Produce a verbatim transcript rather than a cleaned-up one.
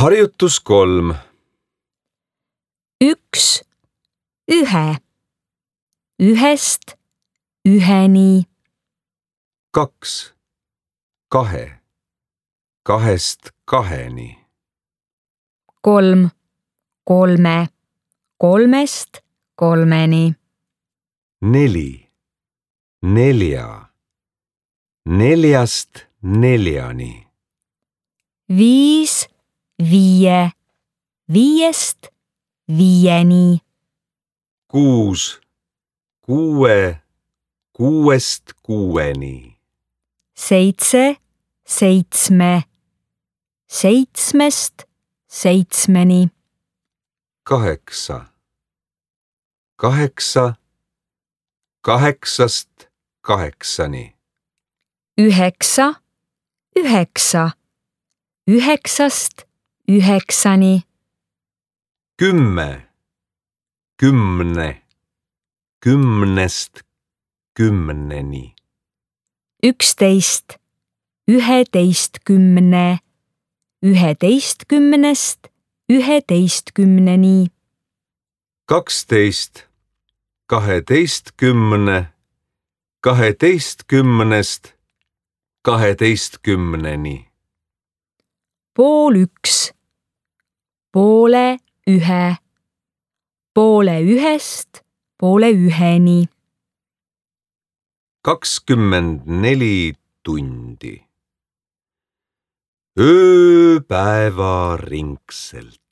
Harjutus kolm. Üks, ühe, ühest, üheni. Kaks, kahe, kahest, kaheni. Kolm, kolme, kolmest, kolmeni. Neli, nelja, neljast, neljani. Viis, viie, viiest, viieni. Kuus, kuue, kuuest, kuueni. Seitse, seitsme, seitsmest, seitsmeni. Kaheksa, kaheksa, kaheksast, kaheksani. Üheksa, üheksa, üheksast, üheksani. Kümme, kümne, kümnest, kümneni. Üksteist, üheteistkümne, üheteistkümnest, üheteistkümneni. Kaksteist, kaheteistkümne, kaheteistkümnest, kaheteistkümneni. Pool üks, poole ühe, poole ühest, poole üheni. Kakskümmend neli tundi. Ööpäevaringselt.